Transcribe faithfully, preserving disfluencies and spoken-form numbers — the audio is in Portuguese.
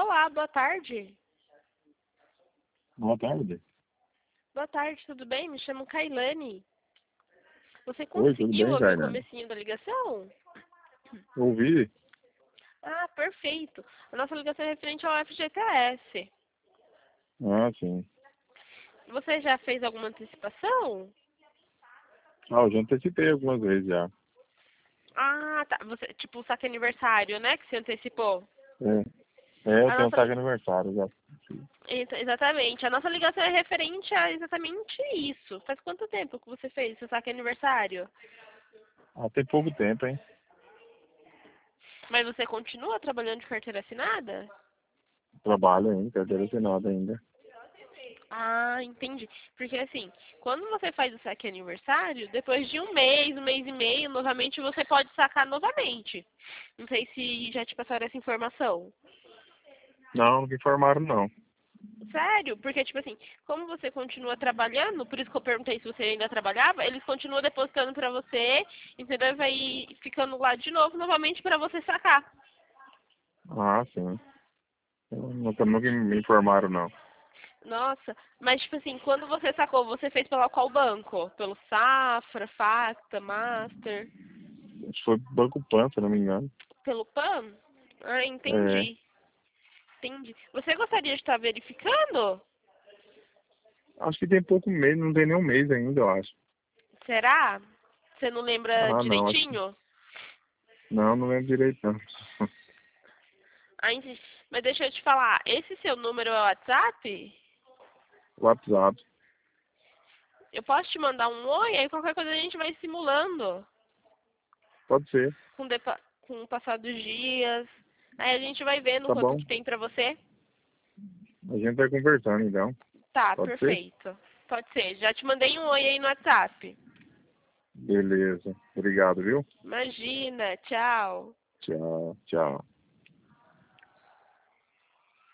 Olá, boa tarde. Boa tarde. Boa tarde, tudo bem? Me chamo Kailane. Você Oi, tudo conseguiu bem, ouvir o Kailane? comecinho da ligação? Ouvi? Ah, perfeito. A nossa ligação é referente ao F G T S. Ah, sim. Você já fez alguma antecipação? Ah, eu já antecipei algumas vezes já. Ah, tá. Você, tipo o saque aniversário, né? Que você antecipou. É, é eu A tenho um nossa, saque aniversário já. exa- exatamente. A nossa ligação é referente a exatamente isso. Faz quanto tempo que você fez seu saque aniversário? Ah, tem pouco tempo, hein? Mas você continua trabalhando de carteira assinada? Trabalho ainda, carteira assinada ainda. Ah, entendi. Porque assim, quando você faz o saque aniversário, depois de um mês, um mês e meio, novamente você pode sacar novamente. Não sei se já te passaram essa informação. Não, não me informaram não. Sério? Porque, tipo assim, como você continua trabalhando, por isso que eu perguntei se você ainda trabalhava, eles continuam depositando pra você, entendeu? E vai ficando lá de novo, novamente, pra você sacar. Ah, sim. Eu Nunca, nunca me informaram não. Nossa, mas, tipo assim, quando você sacou, você fez pela qual banco? Pelo Safra, Facta, Master? Acho que foi Banco Pan, se eu não me engano. Pelo P A N? Ah, É, entendi. Entendi. Você gostaria de estar verificando? acho que tem pouco mês, não tem nem um mês ainda, eu acho. Será? Você não lembra Ah, não, acho que... direitinho? Não, não lembro direito não. Ah, entendi. Mas deixa eu te falar, esse seu número é o WhatsApp? WhatsApp. Eu posso te mandar um oi, aí qualquer coisa a gente vai simulando Pode ser. com, o depa- com o passar dos dias. Aí a gente vai vendo Tá quanto bom. que tem pra você. A gente vai conversando então. Tá, Pode ser? perfeito. Pode ser. Já te mandei um oi aí no WhatsApp. Beleza. Obrigado, viu? Imagina, tchau. Tchau, tchau.